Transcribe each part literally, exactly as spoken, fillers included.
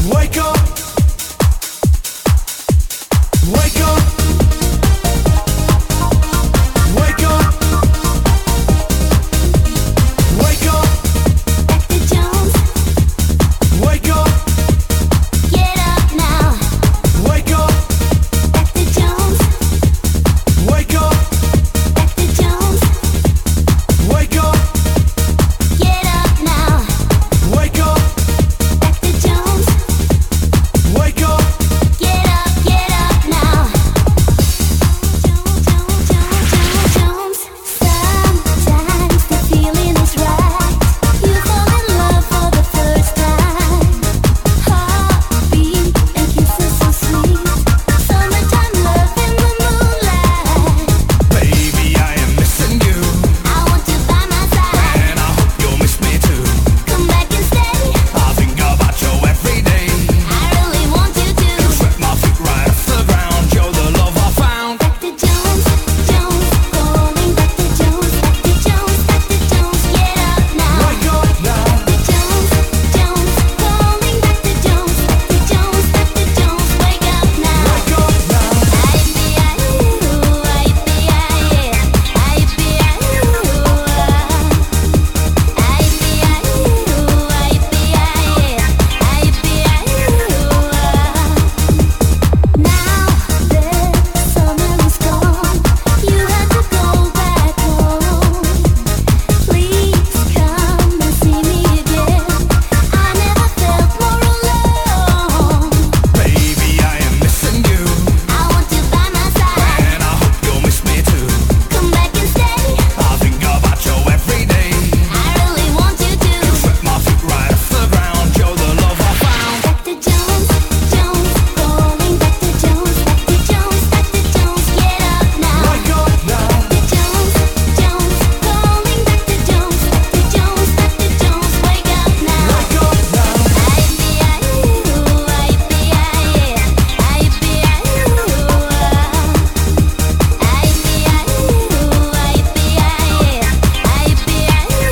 Wake up. Wake up. Wake up. Wake up. Doctor Jones. Wake up. Get up now. Wake up. Doctor Jones. Wake up. Doctor Jones. Wake up. Get up now. Wake up. Doctor Jones. Wake up. Get up, get up now. Jones, Jones, Jones, Jones. Sometimes the feeling is right. You fall in love for the first time. Heartbeat and kisses so sweet. Summertime love in the moonlight. Baby, I am missing you, I want you by my side. and I hope you'll miss me too. Come back and stay. I think about you every day. I really want you to. Swept my feet right off the ground. You're the love I found. Doctor Jones, Jones, calling Doctor Jones, Doctor Jones, Doctor Jones, get up now. Wake up now. Doctor Jones, Jones, calling Doctor Jones, Doctor Jones, Doctor Jones, wake up now. Wake up now. I be I you, I be I, I be I you, I be I you, I be I, I be I you. Now the summer is gone, you have to go back home. Please come and see me again. I never felt more alone. Baby, I am missing you, I want you by my side. and I hope you'll miss me too. Come back and stay. I think about you every day. I really want you to. Swept my feet right off the ground. You're the love I found. Doctor Jones, Jones, calling Doctor Jones, Doctor Jones, Doctor Jones, get up now. Wake up now. Doctor Jones, Jones, calling Doctor Jones, Doctor Jones, Doctor Jones, wake up now. Wake up now. I be I you, I be I, I be I you, I be I you, I be I, I be I you, I be I you,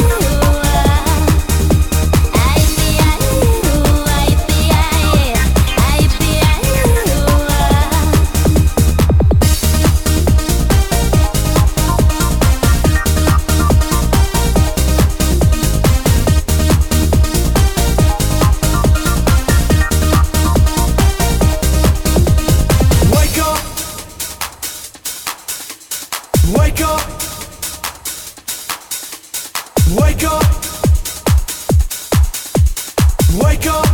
Wake up. Wake up. Wake up. Wake up.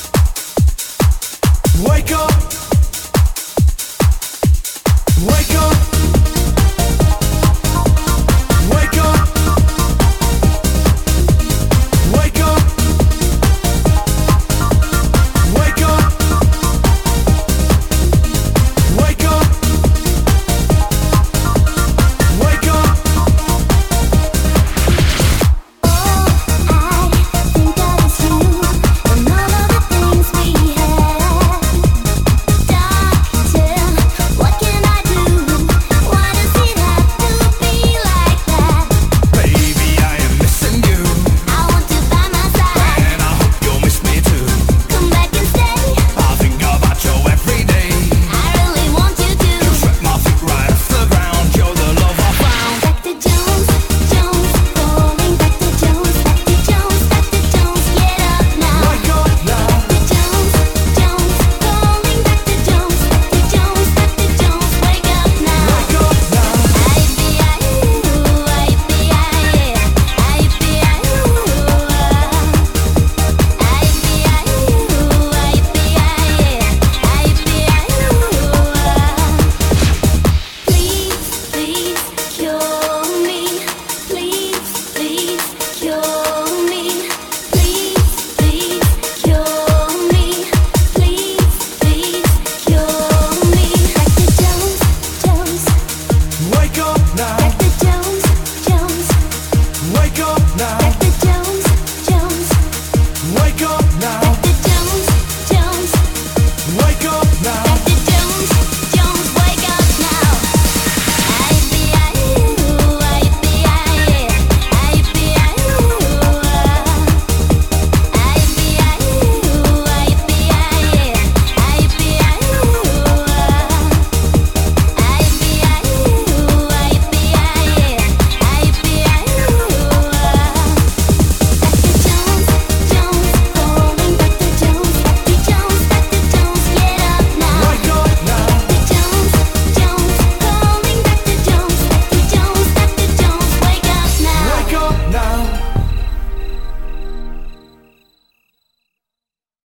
Wake up. Wake up.